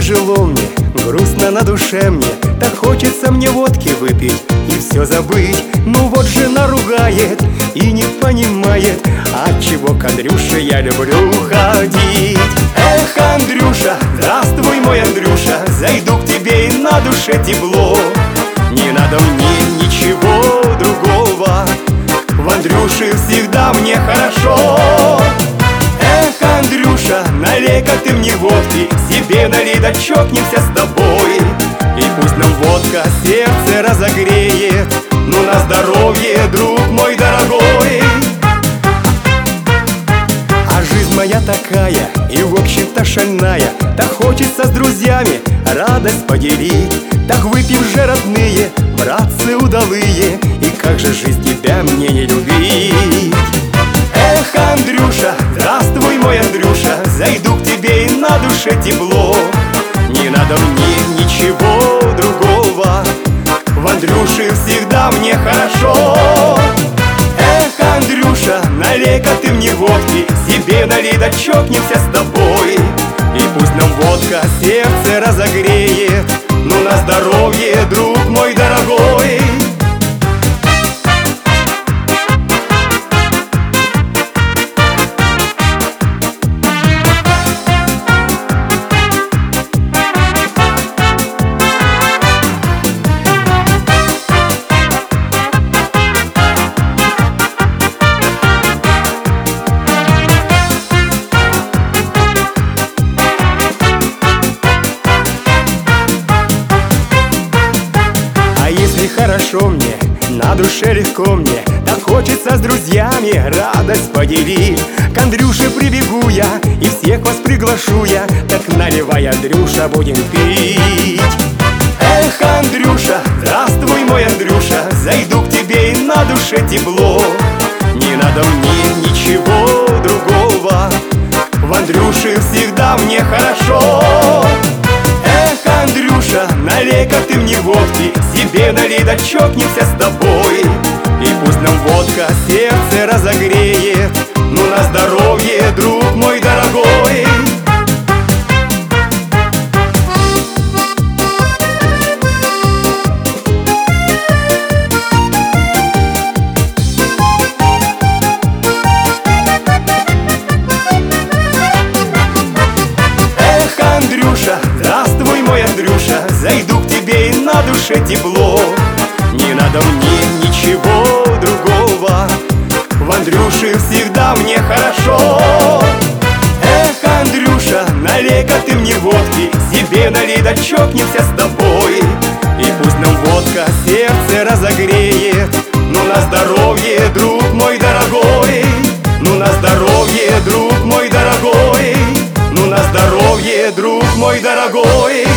тяжело мне, грустно на душе мне, так хочется мне водки выпить и все забыть. Ну вот жена ругает и не понимает, отчего к Андрюше я люблю ходить. Эх, Андрюша, здравствуй, мой Андрюша, зайду к тебе и на душе тепло. Не надо мне ничего другого, в Андрюше всегда мне хорошо. Эх, Андрюша, налей-ка ты мне водки, себе налей, да чокнемся с тобой. И пусть нам водка сердце разогреет, ну на здоровье, друг мой дорогой. А жизнь моя такая и в общем-то шальная, так хочется с друзьями радость поделить. Так выпьем же, родные, братцы удалые, и как же жизнь тебя мне не любить. Эх, Андрюша, здравствуй, мой Андрюша, зайду к тебе и на душе тепло. Не надо мне ничего другого, в Андрюше всегда мне хорошо. Эх, Андрюша, налей-ка ты мне водки, себе налей, да чокнемся с тобой. И пусть нам водка сердце разогреет, ну на здоровье, друг мой дорогой. Хорошо мне, на душе легко мне, так хочется с друзьями радость поделить. К Андрюше прибегу я и всех вас приглашу я, так наливай, Андрюша, будем пить. Эх, Андрюша, здравствуй, мой Андрюша, зайду к тебе и на душе тепло. Не надо мне ничего другого, в Андрюше всегда мне хорошо. Эх, Андрюша, налей-ка ты мне водки, себе налей, да чокнемся с тобой. И пусть нам водка сердце разогреет, ну на здоровье, друг мой дорогой. Эх, Андрюша, здравствуй, мой Андрюша, зайду к тебе и на душе тепло. Не надо мне ничего другого, в Андрюше всегда мне хорошо. Эх, Андрюша, налей-ка ты мне водки, себе налей, да чокнемся с тобой. И пусть нам водка сердце разогреет, ну на здоровье, друг мой дорогой. Ну на здоровье, друг мой дорогой. Ну на здоровье, друг мой дорогой.